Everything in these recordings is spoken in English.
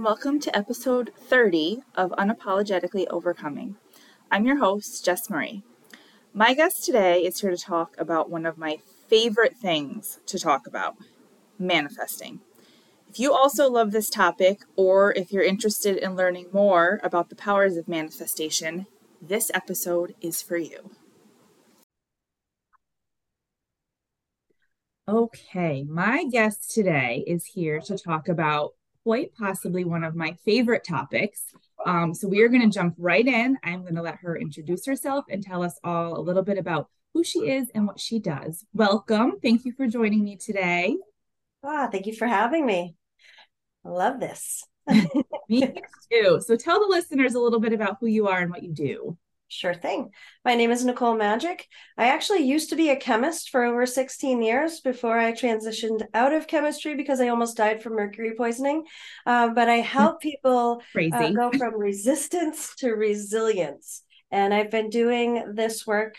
welcome to episode 30 of Unapologetically Overcoming. I'm your host, Jess Marie. My guest today is here to talk about one of my favorite things to talk about, manifesting. If you also love this topic, or if you're interested in learning more about the powers of manifestation, this episode is for you. Okay, my guest today is here to talk about quite possibly one of my favorite topics. So we are going to jump right in. I'm going to let her introduce herself and tell us all a little bit about who she is and what she does. Welcome. Thank you for joining me today. Thank you for having me. I love this. Me too. So tell the listeners a little bit about who you are and what you do. Sure thing. My name is Nicole Magic. I actually used to be a chemist for over 16 years before I transitioned out of chemistry because I almost died from mercury poisoning. But I help people go from resistance to resilience. And I've been doing this work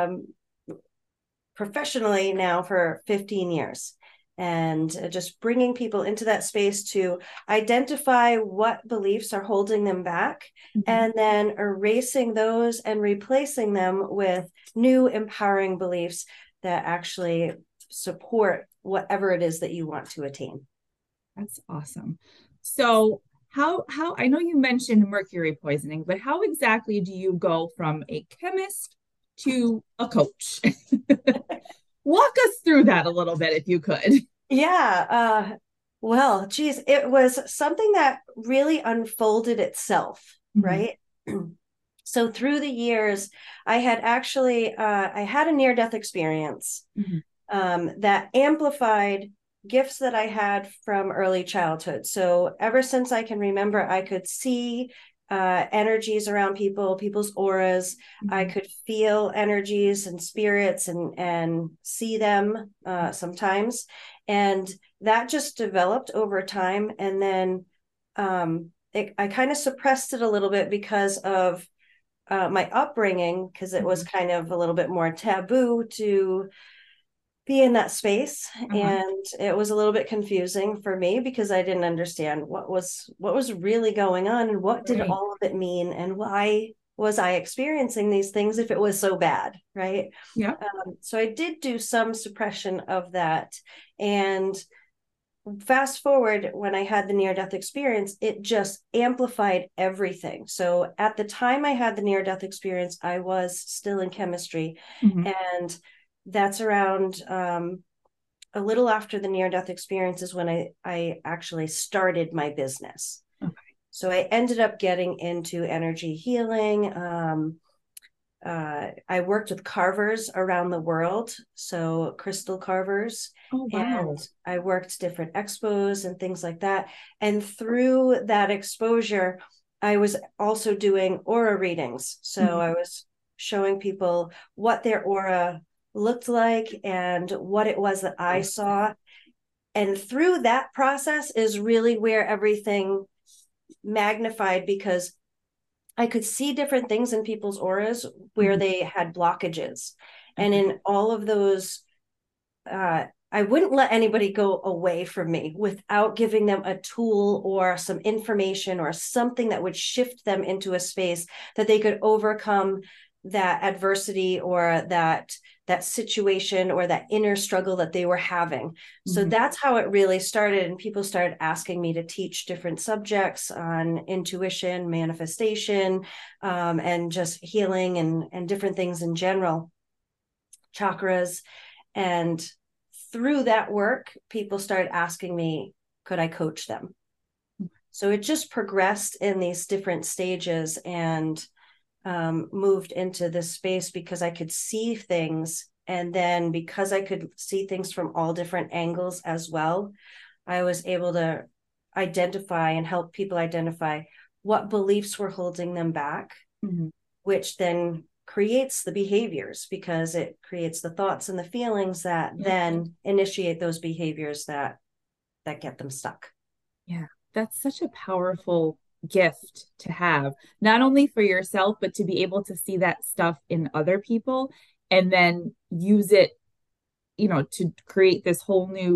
professionally now for 15 years. And just bringing people into that space to identify what beliefs are holding them back, and then erasing those and replacing them with new empowering beliefs that actually support whatever it is that you want to attain. That's awesome. So how I know you mentioned mercury poisoning, but how exactly do you go from a chemist to a coach? Walk us through that a little bit if you could. Yeah. Well, geez, it was something that really unfolded itself, right? So through the years, I had actually, I had a near-death experience that amplified gifts that I had from early childhood. So ever since I can remember, I could see energies around people's auras. I could feel energies and spirits and see them sometimes. And that just developed over time. And then I kind of suppressed it a little bit because of my upbringing, because it was kind of a little bit more taboo to be in that space. And it was a little bit confusing for me because I didn't understand what was really going on and what did all of it mean and why was I experiencing these things if it was so bad, right? Yeah. So I did do some suppression of that. And fast forward, when I had the near-death experience, it just amplified everything. So at the time I had the near-death experience, I was still in chemistry. And that's around a little after the near-death experience is when I actually started my business. So I ended up getting into energy healing. I worked with carvers around the world, so crystal carvers. And I worked different expos and things like that. And through that exposure, I was also doing aura readings. So I was showing people what their aura looked like and what it was that I saw. And through that process is really where everything magnified, because I could see different things in people's auras where they had blockages. And in all of those, I wouldn't let anybody go away from me without giving them a tool or some information or something that would shift them into a space that they could overcome that adversity or that situation or that inner struggle that they were having. So that's how it really started. And people started asking me to teach different subjects on intuition, manifestation, and just healing and different things in general, chakras. And through that work, people started asking me, could I coach them? So it just progressed in these different stages and moved into this space because I could see things. And then because I could see things from all different angles as well, I was able to identify and help people identify what beliefs were holding them back, which then creates the behaviors, because it creates the thoughts and the feelings that then initiate those behaviors that get them stuck. Yeah, that's such a powerful gift to have, not only for yourself, but to be able to see that stuff in other people and then use it, to create this whole new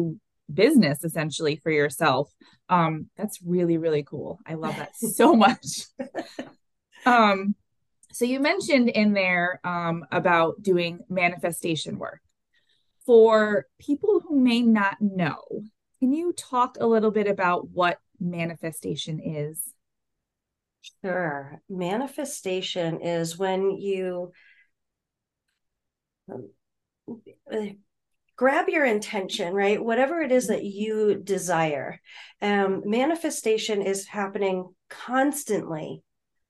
business essentially for yourself. That's really, really cool. I love that so much. Um, so you mentioned in there about doing manifestation work. For people who may not know, can you talk a little bit about what manifestation is? Sure. Manifestation is when you uh, grab your intention, right? Whatever it is that you desire. Manifestation is happening constantly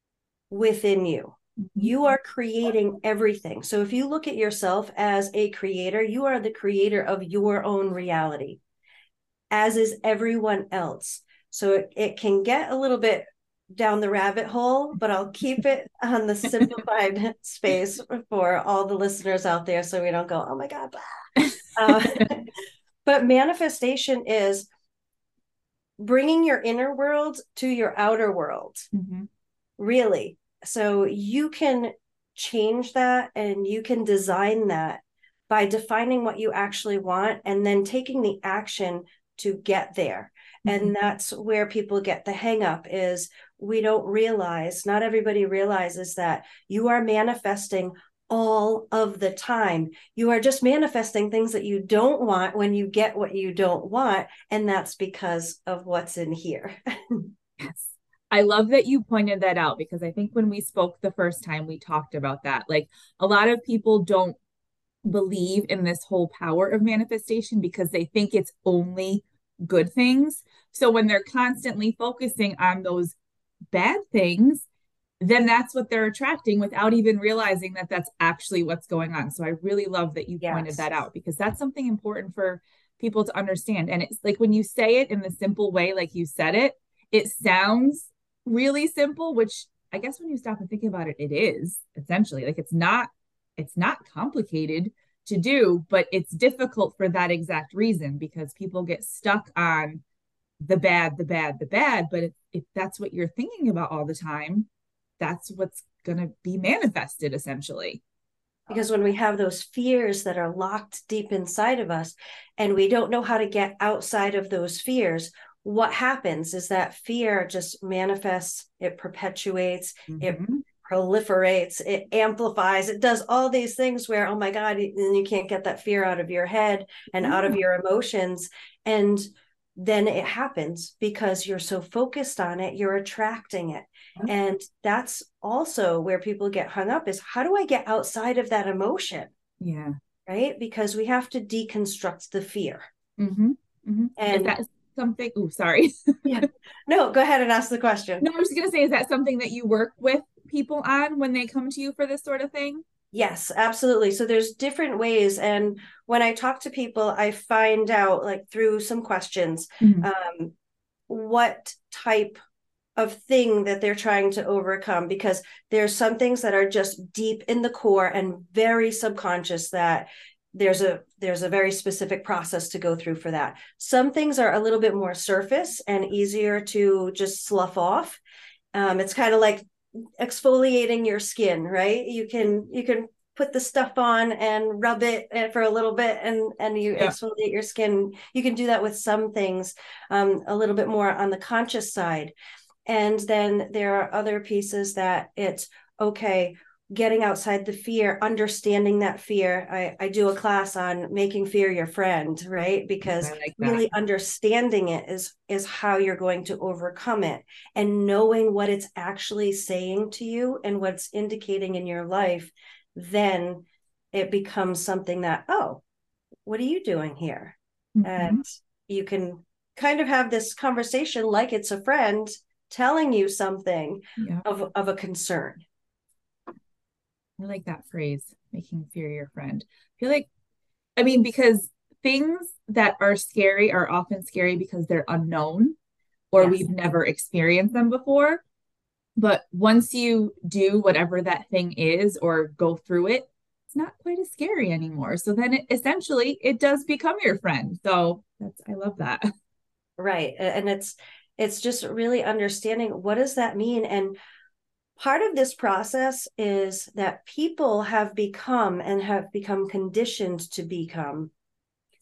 within you. Mhm. You are creating everything. So if you look at yourself as a creator, you are the creator of your own reality, as is everyone else. So it can get a little bit down the rabbit hole, but I'll keep it on the simplified space for all the listeners out there so we don't go, oh my God. Uh, but manifestation is bringing your inner world to your outer world, Mhm. really. So you can change that and you can design that by defining what you actually want and then taking the action to get there. Mhm. And that's where people get the hang up is we don't realize, not everybody realizes that you are manifesting all of the time. You are just manifesting things that you don't want when you get what you don't want. And that's because of what's in here. Yes. I love that you pointed that out because I think when we spoke the first time, we talked about that. Like a lot of people don't believe in this whole power of manifestation because they think it's only good things. So when they're constantly focusing on those bad things, then that's what they're attracting without even realizing that that's actually what's going on. So I really love that you pointed Yes. that out because that's something important for people to understand. And it's like when you say it in the simple way, like you said it, it sounds really simple, which I guess when you stop and think about it, it is essentially like it's not complicated to do, but it's difficult for that exact reason because people get stuck on the bad, the bad, the bad. But if that's what you're thinking about all the time, that's what's going to be manifested essentially. Because when we have those fears that are locked deep inside of us and we don't know how to get outside of those fears, what happens is that fear just manifests, it perpetuates, it Mm-hmm. proliferates, it amplifies, it does all these things where, oh my God, and you can't get that fear out of your head and out of Yeah. your emotions. And then it happens because you're so focused on it, you're attracting it. And that's also where people get hung up is how do I get outside of that emotion? Yeah. Right? Because we have to deconstruct the fear. Mm-hmm. Mm-hmm. Is And that something? Oh, sorry. yeah, no, go ahead and ask the question. No, I was going to say, is that something that you work with people on when they come to you for this sort of thing? Yes, absolutely. So there's different ways. And when I talk to people, I find out like through some questions, Mm-hmm. what type of thing that they're trying to overcome because there's some things that are just deep in the core and very subconscious that there's a very specific process to go through for that. Some things are a little bit more surface and easier to just slough off. It's kind of like exfoliating your skin, right? You can put the stuff on and rub it for a little bit and you Yeah. exfoliate your skin. You can do that with some things, a little bit more on the conscious side. And then there are other pieces that it's okay, getting outside the fear, understanding that fear. I do a class on making fear your friend, right? I Because like that. really understanding it is how you're going to overcome it and knowing what it's actually saying to you and what's indicating in your life, then it becomes something that, oh, what are you doing here? Mm-hmm. And you can kind of have this conversation like it's a friend telling you something Yeah. of a concern. I like that phrase, making fear your friend. I feel like, I mean, because things that are scary are often scary because they're unknown or Yes. we've never experienced them before. But once you do whatever that thing is or go through it, it's not quite as scary anymore. So then essentially it does become your friend. So I love that. Right. And it's just really understanding what does that mean. And part of this process is that people have become and have become conditioned to become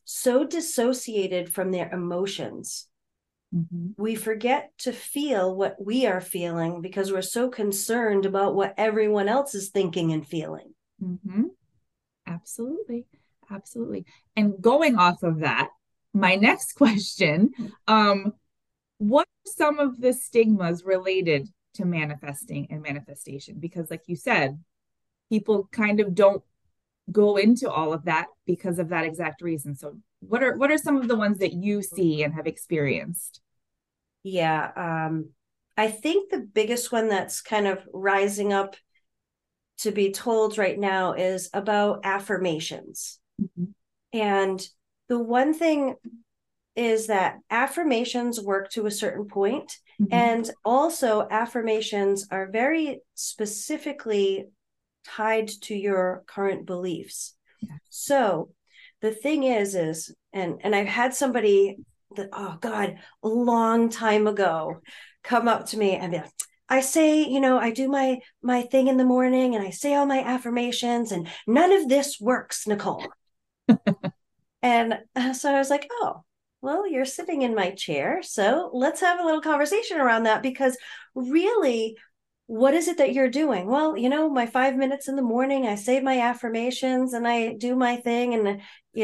so dissociated from their emotions. Mm-hmm. We forget to feel what we are feeling because we're so concerned about what everyone else is thinking and feeling. Mm-hmm. Absolutely. Absolutely. And going off of that, my next question, what are some of the stigmas related to manifesting and manifestation? Because like you said, people kind of don't go into all of that because of that exact reason. So what are some of the ones that you see and have experienced? Yeah. I think the biggest one that's kind of rising up to be told right now is about affirmations. Mm-hmm. And the one thing is that affirmations work to a certain point, Mm-hmm. and also affirmations are very specifically tied to your current beliefs. Yeah. So the thing is, and I've had somebody that, oh God, a long time ago come up to me and be like, I say, I do my thing in the morning and I say all my affirmations and none of this works, Nicole. And so I was like, oh, well, you're sitting in my chair. So let's have a little conversation around that because really, what is it that you're doing? Well, my 5 minutes in the morning, I say my affirmations and I do my thing. And,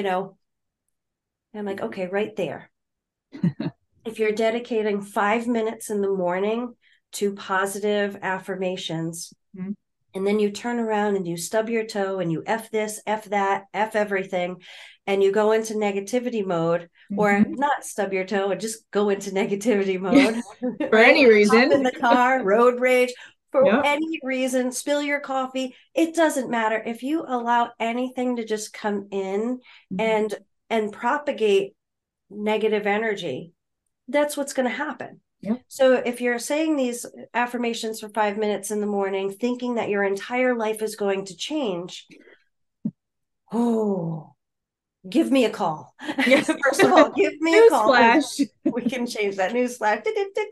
I'm like, okay, right there. If you're dedicating 5 minutes in the morning to positive affirmations, Mm-hmm. and then you turn around and you stub your toe and you F this, F that, F everything, and you go into negativity mode, or Mm-hmm. not stub your toe and just go into negativity mode, For right? any Like hop reason. in the car, road rage, for Yep. any reason, spill your coffee. It doesn't matter. If you allow anything to just come in Mm-hmm. and propagate negative energy, that's what's going to happen. Yep. So if you're saying these affirmations for 5 minutes in the morning, thinking that your entire life is going to change, oh, give me a call. Yes. First of all, give me a call because Newsflash. we can change that newsflash.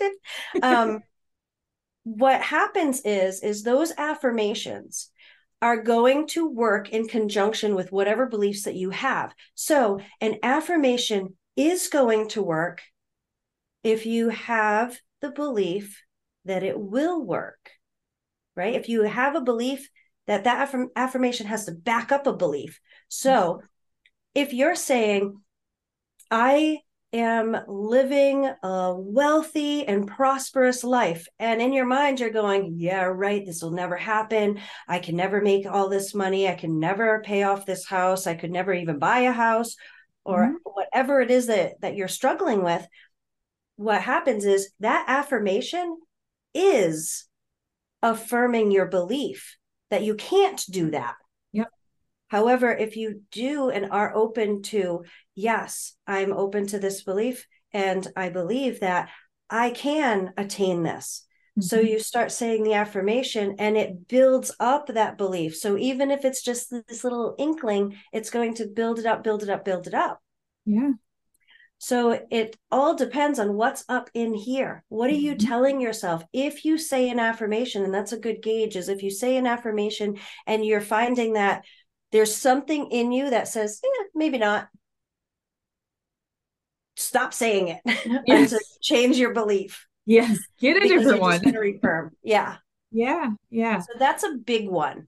What happens is those affirmations are going to work in conjunction with whatever beliefs that you have. So an affirmation is going to work if you have the belief that it will work, right? If you have a belief that affirmation has to back up a belief. So if you're saying, I am living a wealthy and prosperous life, and in your mind, you're going, yeah, right, this will never happen. I can never make all this money. I can never pay off this house. I could never even buy a house or Mm-hmm. whatever it is that you're struggling with. What happens is that affirmation is affirming your belief that you can't do that. Yep. However, if you do and are open to, yes, I'm open to this belief and I believe that I can attain this. So Mm-hmm. you start saying the affirmation and it builds up that belief. So even if it's just this little inkling, it's going to build it up, build it up, build it up. Yeah. So it all depends on what's up in here. What are you Mm-hmm. telling yourself? If you say an affirmation, and that's a good gauge, is if you say an affirmation and you're finding that there's something in you that says, maybe not, stop saying it until you Yes. change your belief Yes. Get a because different you're one. just going to reaffirm. Yeah. Yeah. Yeah. So that's a big one.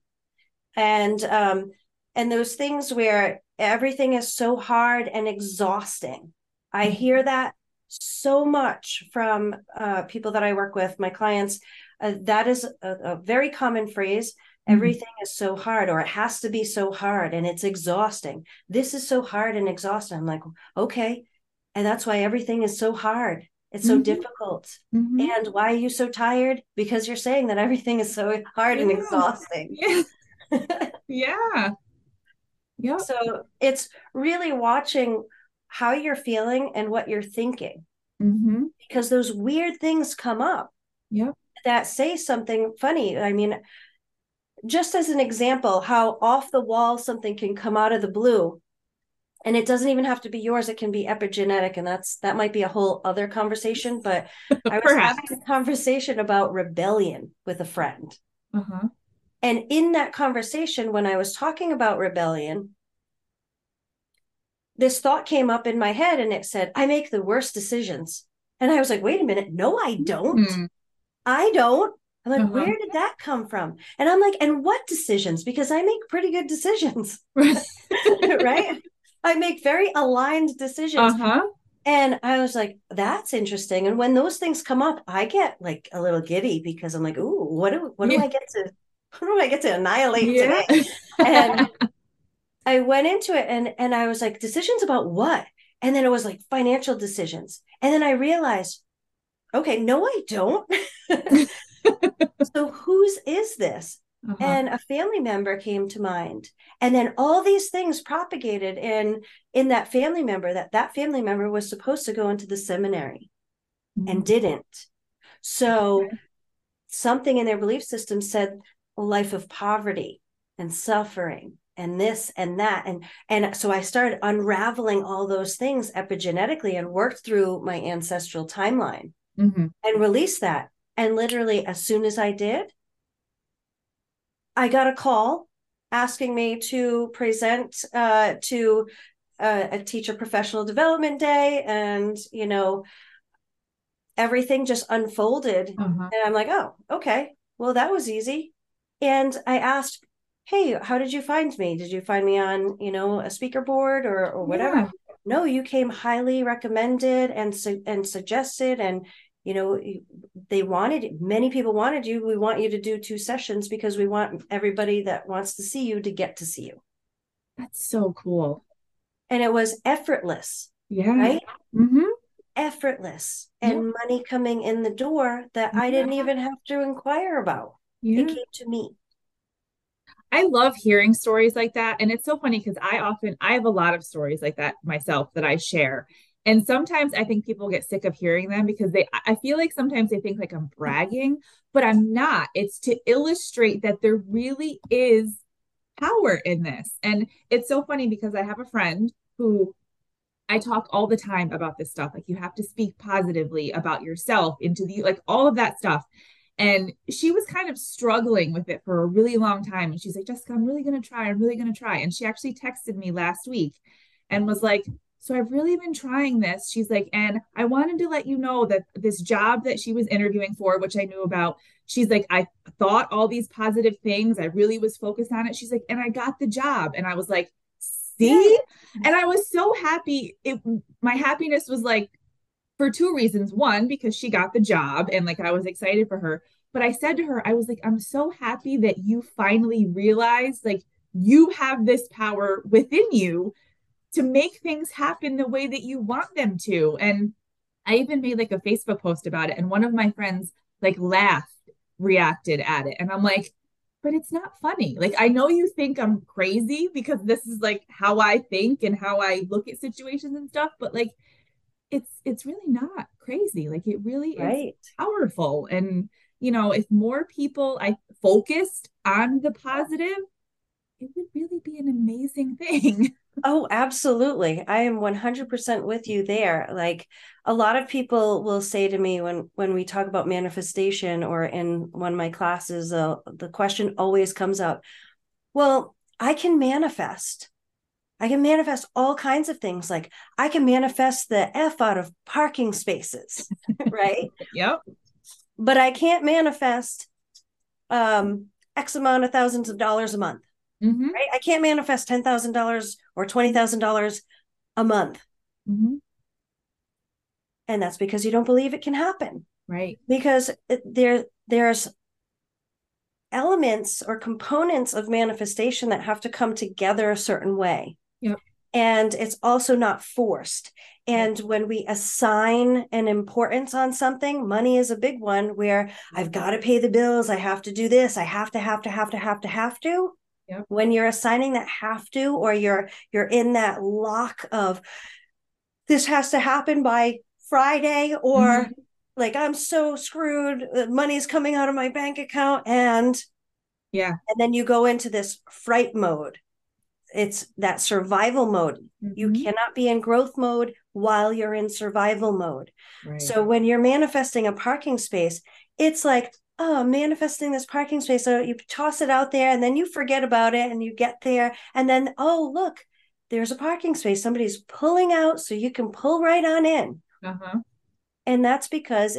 And those things where everything is so hard and exhausting. I hear that so much from people that I work with, my clients. That is a very common phrase. Mm-hmm. Everything is so hard, or it has to be so hard, and it's exhausting. This is so hard and exhausting. I'm like, okay. And that's why everything is so hard. It's so Mm-hmm. difficult. Mm-hmm. And why are you so tired? Because you're saying that everything is so hard and Yeah. exhausting. Yeah. Yeah. Yep. So it's really watching how you're feeling and what you're thinking, Mm-hmm. because those weird things come up Yep. that say something funny. I mean, just as an example, how off the wall something can come out of the blue. And it doesn't even have to be yours. It can be epigenetic. And that might be a whole other conversation. But I was having Perhaps. a conversation about rebellion with a friend. Uh-huh. And in that conversation, when I was talking about rebellion, this thought came up in my head and it said, I make the worst decisions. And I was like, wait a minute. No, I don't. Mm-hmm. I don't. I'm like, Uh-huh. where did that come from? And I'm like, and what decisions? Because I make pretty good decisions, right? I make very aligned decisions. Uh-huh. And I was like, that's interesting. And when those things come up, I get like a little giddy because I'm like, ooh, what do Yeah. I get to what do I get to annihilate Yeah. today? And I went into it and I was like, decisions about what? And then it was like financial decisions. And then I realized, okay, no, I don't. So whose is this? Uh-huh. And a family member came to mind. And then all these things propagated in that family member, that family member was supposed to go into the seminary and Mm. didn't. So something in their belief system said a life of poverty and suffering and this and that. And so I started unraveling all those things epigenetically and worked through my ancestral timeline Mm-hmm. and released that. And literally, as soon as I did, I got a call asking me to present to a teacher professional development day. And, everything just unfolded. Uh-huh. And I'm like, oh, okay. Well, that was easy. And I asked, hey, how did you find me? Did you find me on, a speaker board or whatever? Yeah. No, you came highly recommended and suggested. And, many people wanted you. We want you to do 2 sessions because we want everybody that wants to see you to get to see you. That's so cool. And it was effortless, Yeah. right? Mm-hmm. Effortless Yep. and money coming in the door that I Yeah. didn't even have to inquire about. It Yeah. came to me. I love hearing stories like that. And it's so funny because I have a lot of stories like that myself that I share. And sometimes I think people get sick of hearing them because I feel like sometimes they think like I'm bragging, but I'm not. It's to illustrate that there really is power in this. And it's so funny because I have a friend who I talk all the time about this stuff. Like you have to speak positively about yourself into the like all of that stuff. And she was kind of struggling with it for a really long time. And she's like, Jessica, I'm really going to try. I'm really going to try. And she actually texted me last week and was like, so I've really been trying this. She's like, and I wanted to let you know that this job that she was interviewing for, which I knew about, she's like, I thought all these positive things. I really was focused on it. She's like, and I got the job. And I was like, Yeah. see? And I was so happy. My happiness was like for 2 reasons. One, because she got the job and like I was excited for her. But I said to her, I was like, I'm so happy that you finally realized like you have this power within you to make things happen the way that you want them to. And I even made like a Facebook post about it. And one of my friends like laughed, reacted at it. And I'm like, but it's not funny. Like I know you think I'm crazy because this is like how I think and how I look at situations and stuff, but like it's really not crazy. Like it really is Right. powerful. And if more people I focused on the positive, it would really be an amazing thing. Oh, absolutely. I am 100% with you there. Like a lot of people will say to me when we talk about manifestation or in one of my classes, the question always comes up, well, I can manifest. I can manifest all kinds of things. Like I can manifest the F out of parking spaces, right? Yep. But I can't manifest X amount of thousands of dollars a month, Mm-hmm. right? I can't manifest $10,000 or $20,000 a month. Mm-hmm. And that's because you don't believe it can happen. Right. Because there's elements or components of manifestation that have to come together a certain way. Yep. And it's also not forced. And when we assign an importance on something, money is a big one where I've got to pay the bills. I have to do this. I have to. Yep. When you're assigning that have to, or you're in that lock of this has to happen by Friday, or Mm-hmm. like I'm so screwed, money's coming out of my bank account, and Yeah. then you go into this fright mode. It's that survival mode. You Mm-hmm. cannot be in growth mode while you're in survival mode. Right. So when you're manifesting a parking space, it's like, oh, manifesting this parking space. So you toss it out there and then you forget about it and you get there. And then, oh, look, there's a parking space. Somebody's pulling out so you can pull right on in. Uh-huh. And that's because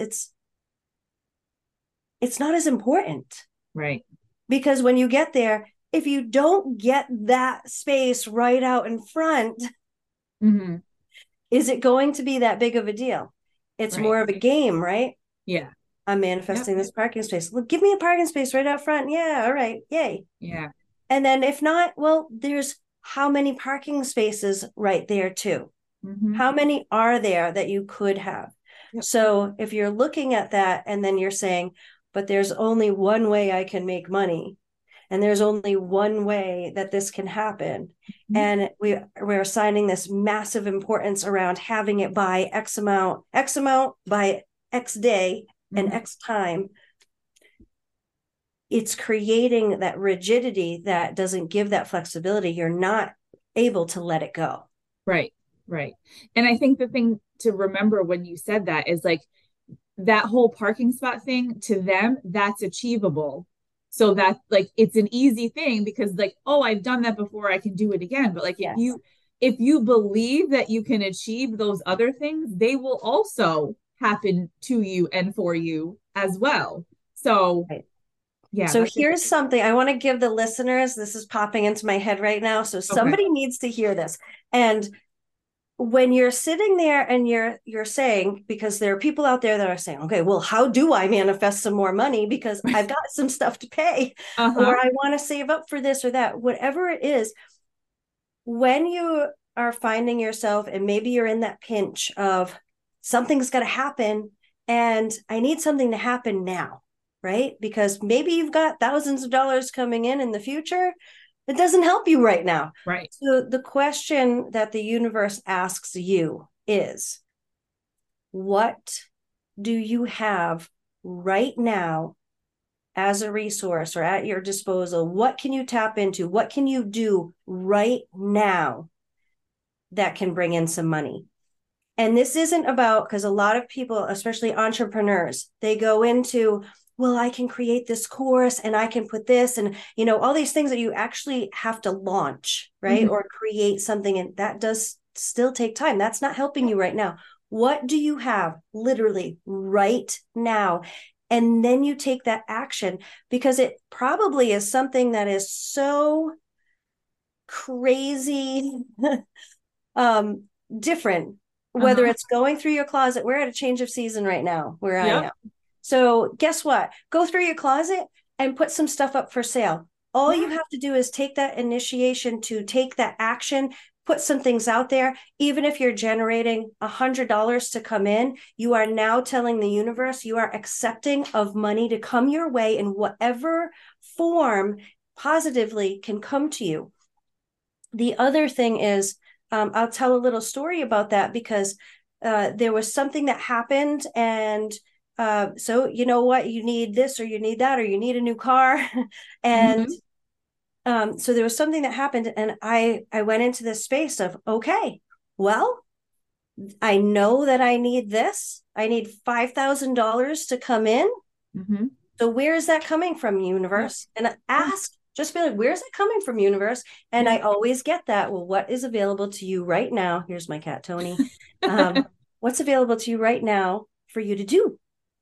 it's not as important. Right. Because when you get there, if you don't get that space right out in front, Mm-hmm. is it going to be that big of a deal? It's Right. more of a game, right? Yeah. I'm Yep. manifesting this parking space. Look, give me a parking space right out front. Yeah, all right. Yay. Yeah. And then if not, well, there's how many parking spaces right there too? Mm-hmm. How many are there that you could have? Yep. So if you're looking at that and then you're saying, but there's only one way I can make money, and there's only one way that this can happen, Mm-hmm. and we're assigning this massive importance around having it by X amount by X day and Mm-hmm. X time, it's creating that rigidity that doesn't give that flexibility. You're not able to let it go. Right. Right. And I think the thing to remember when you said that is like that whole parking spot thing to them, that's achievable. So that like it's an easy thing because like, oh, I've done that before, I can do it again. But like Yes. if you believe that you can achieve those other things, they will also happen to you and for you as well. So Right. yeah, So that's here's something I want to give the listeners. This is popping into my head right now. So okay. somebody needs to hear this. And when you're sitting there and you're saying, because there are people out there that are saying, okay, well, how do I manifest some more money? Because I've got some stuff to pay, Uh-huh. or I want to save up for this or that, whatever it is. When you are finding yourself, and maybe you're in that pinch of something's got to happen, and I need something to happen now, right? Because maybe you've got thousands of dollars coming in the future. It doesn't help you right now. Right. So the question that the universe asks you is, what do you have right now as a resource or at your disposal? What can you tap into? What can you do right now that can bring in some money? And this isn't about, because a lot of people, especially entrepreneurs, they go into, well, I can create this course and I can put this and, all these things that you actually have to launch, right? Mm-hmm. Or create something. And that does still take time. That's not helping you right now. What do you have literally right now? And then you take that action, because it probably is something that is so crazy different, whether Uh-huh. it's going through your closet. We're at a change of season right now where I Yep. am. So guess what? Go through your closet and put some stuff up for sale. All Yeah. you have to do is take that initiation to take that action, put some things out there. Even if you're generating $100 to come in, you are now telling the universe you are accepting of money to come your way in whatever form positively can come to you. The other thing is, I'll tell a little story about that, because there was something that happened. And so, you know what, you need this or you need that or you need a new car. And Mm-hmm. so there was something that happened, and I went into this space of, okay, well, I know that I need this. I need $5,000 to come in. Mm-hmm. So where is that coming from, Yep. universe? And Yeah. ask, just be like, where's it coming from, universe? And Yeah. I always get that. Well, what is available to you right now? Here's my cat, Tony. Um, what's available to you right now for you to do?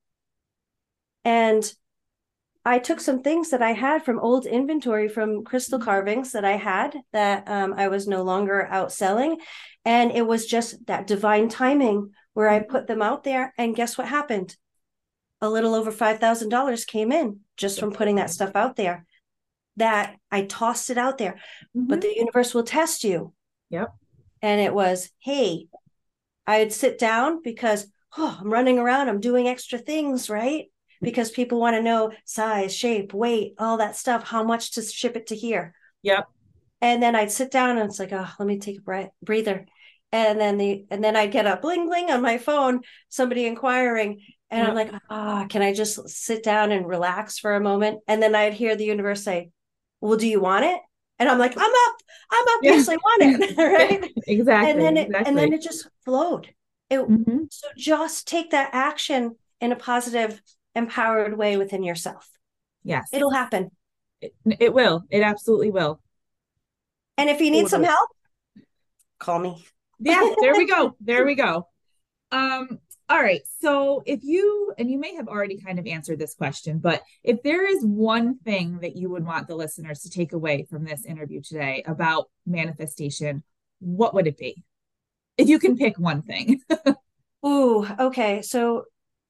And I took some things that I had from old inventory from crystal carvings that I had that I was no longer out selling. And it was just that divine timing where I put them out there. And guess what happened? A little over $5,000 came in just That's from putting that amazing. stuff out there. That I tossed it out there. Mm-hmm. But the universe will test you. Yep. And it was, hey, I'd sit down because, I'm running around, I'm doing extra things, right? Because people want to know size, shape, weight, all that stuff, how much to ship it to here. Yep. And then I'd sit down and it's like, let me take a breather. And then I'd get a bling bling on my phone, somebody inquiring. And I'm Yep. like, can I just sit down and relax for a moment? And then I'd hear the universe say, well, do you want it? And I'm like, I'm up. Yeah. Yes, I want it. Right. And Exactly. then Exactly. it just flowed. Mm-hmm. So just take that action in a positive, empowered way within yourself. Yes. It'll happen. It will. It absolutely will. And if you need some Totally. help, call me. Yeah, there we go. There we go. Um, all right. So if you, and you may have already kind of answered this question, but if there is one thing that you would want the listeners to take away from this interview today about manifestation, what would it be? If you can pick one thing. Ooh, okay. So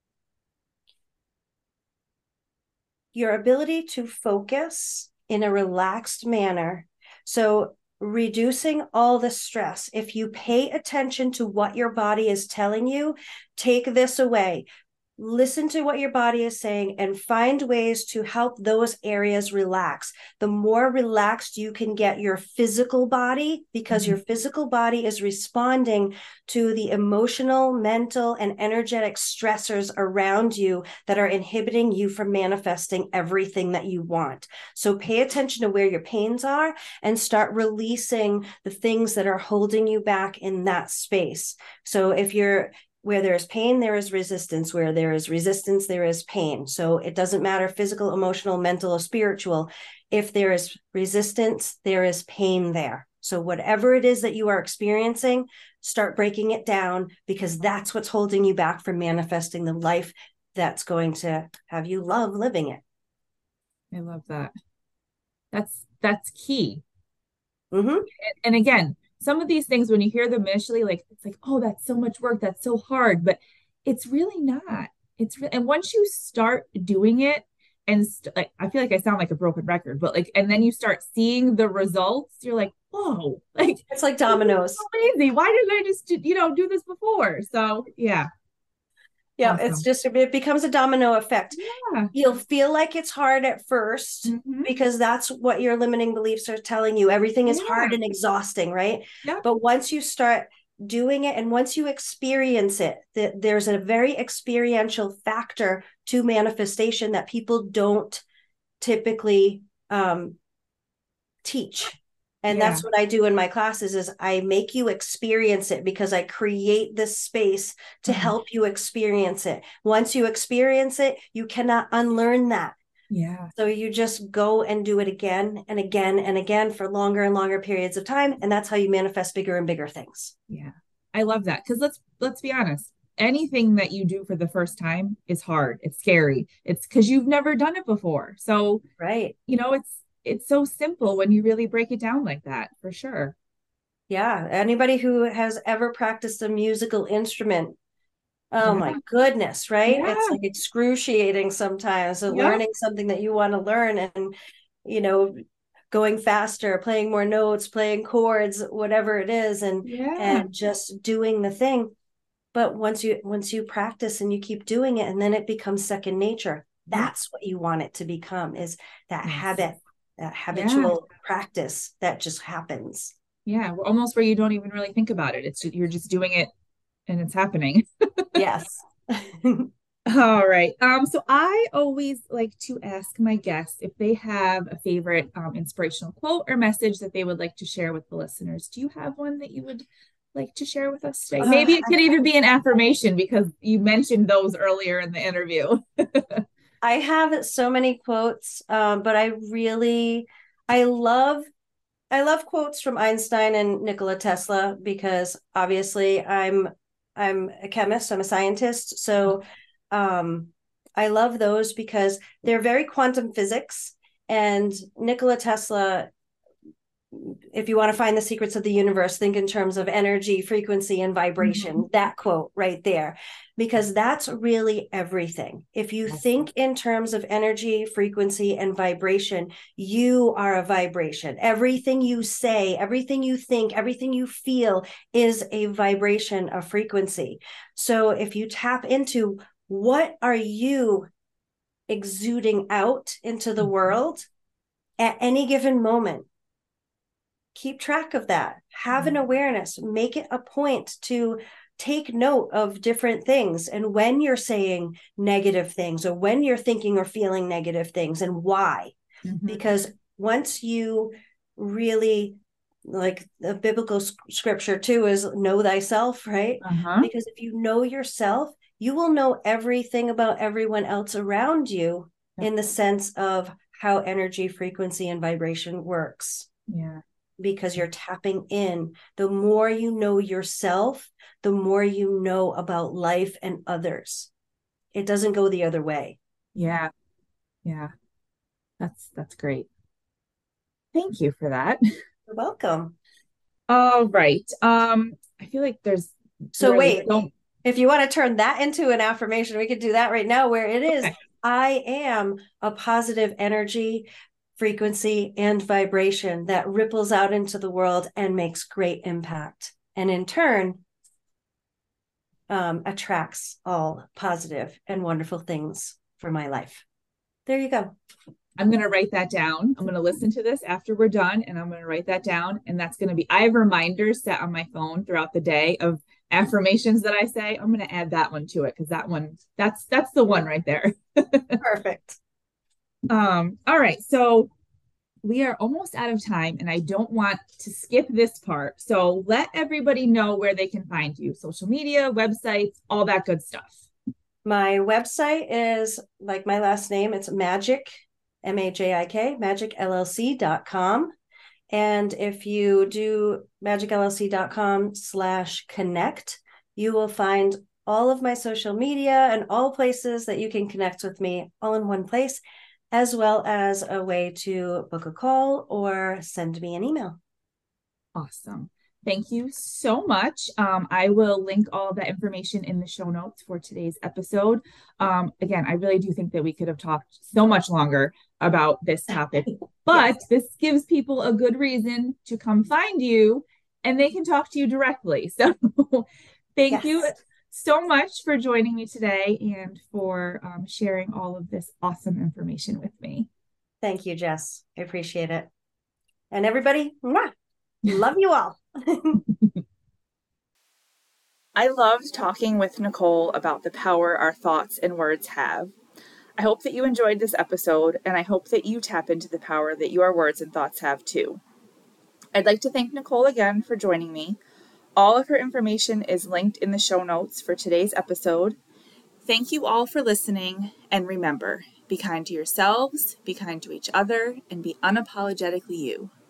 your ability to focus in a relaxed manner. So reducing all the stress. If you pay attention to what your body is telling you, take this away. Listen to what your body is saying and find ways to help those areas relax. The more relaxed you can get your physical body, because your physical body is responding to the emotional, mental, and energetic stressors around you that are inhibiting you from manifesting everything that you want. So pay attention to where your pains are and start releasing the things that are holding you back in that space. So if you're where there is pain, there is resistance. Where there is resistance, there is pain. So it doesn't matter physical, emotional, mental, or spiritual. If there is resistance, there is pain there. So whatever it is that you are experiencing, start breaking it down, because that's what's holding you back from manifesting the life that's going to have you love living it. I love that. That's key. Mm-hmm. And again, some of these things, when you hear them initially, like it's like, oh, that's so much work, that's so hard, but it's really not. And once you start doing it, and like I feel like I sound like a broken record, but like, and then you start seeing the results, you're like, whoa, like it's like dominoes. So easy. Why didn't I just do this before? So yeah. Yeah, Awesome. it becomes a domino effect. Yeah. You'll feel like it's hard at 1st Mm-hmm. because that's what your limiting beliefs are telling you. Everything is hard Yeah. and exhausting, right? Yeah. But once you start doing it and once you experience it, there's a very experiential factor to manifestation that people don't typically teach. And Yeah. that's what I do in my classes is I make you experience it, because I create this space to help you experience it. Once you experience it, you cannot unlearn that. Yeah. So you just go and do it again and again and again for longer and longer periods of time. And that's how you manifest bigger and bigger things. Yeah. I love that. Because let's be honest. Anything that you do for the first time is hard. It's scary. It's because you've never done it before. So, Right. It's so simple when you really break it down like that, for sure. Yeah. Anybody who has ever practiced a musical instrument, oh Yeah. my goodness, right? It's Yeah. like excruciating sometimes. So Yep. learning something that you want to learn and, you know, going faster, playing more notes, playing chords, whatever it is, Yeah. and just doing the thing. But once you practice and you keep doing it, and then it becomes second nature. Yep. That's what you want it to become, is that Yes. habit, that Yeah. habitual practice that just happens. Yeah. Almost where you don't even really think about it. You're just doing it and it's happening. Yes. All right. So I always like to ask my guests if they have a favorite inspirational quote or message that they would like to share with the listeners. Do you have one that you would like to share with us today? Maybe it could even be an affirmation because you mentioned those earlier in the interview. I have so many quotes, but I love quotes from Einstein and Nikola Tesla, because obviously I'm a chemist, I'm a scientist, so I love those because they're very quantum physics. And Nikola Tesla, if you want to find the secrets of the universe, think in terms of energy, frequency, and vibration. Mhm. That quote right there, because that's really everything. If you Yes. think in terms of energy, frequency, and vibration, you are a vibration. Everything you say, everything you think, everything you feel is a vibration, a frequency. So if you tap into what are you exuding out into the world at any given moment, keep track of that, have an awareness, make it a point to take note of different things, and when you're saying negative things or when you're thinking or feeling negative things, and why. Mhm. Because once you really, like the biblical scripture too is know thyself, right? Uh-huh. Because if you know yourself, you will know everything about everyone else around you, Yep. in the sense of how energy, frequency, and vibration works. Yeah. because you're tapping in. The more you know yourself, the more you know about life and others. It doesn't go the other way. Yeah. Yeah. That's great. Thank you for that. You're welcome. All right. I feel like there's So wait, if you want to turn that into an affirmation, we could do that right now, where it is, I am a positive energy, frequency, and vibration that ripples out into the world and makes great impact. And in turn, attracts all positive and wonderful things for my life. There you go. I'm going to write that down. I'm going to listen to this after we're done and I'm going to write that down. And that's going to be, I have reminders set on my phone throughout the day of affirmations that I say. I'm going to add that one to it because that one, that's the one right there. Perfect. All right. So we are almost out of time and I don't want to skip this part. So let everybody know where they can find you, social media, websites, all that good stuff. My website is like my last name. It's Magic, MAJIK, magicllc.com. And if you do magicllc.com/connect, you will find all of my social media and all places that you can connect with me all in one place, as well as a way to book a call or send me an email. Awesome. Thank you so much. I will link all of that information in the show notes for today's episode. Again, I really do think that we could have talked so much longer about this topic, but yes, this gives people a good reason to come find you and they can talk to you directly. So thank you so much for joining me today and for sharing all of this awesome information with me. Thank you, Jess. I appreciate it. And everybody, love you all. I loved talking with Nicole about the power our thoughts and words have. I hope that you enjoyed this episode, and I hope that you tap into the power that your words and thoughts have too. I'd like to thank Nicole again for joining me. All of her information is linked in the show notes for today's episode. Thank you all for listening, and remember, be kind to yourselves, be kind to each other, and be unapologetically you.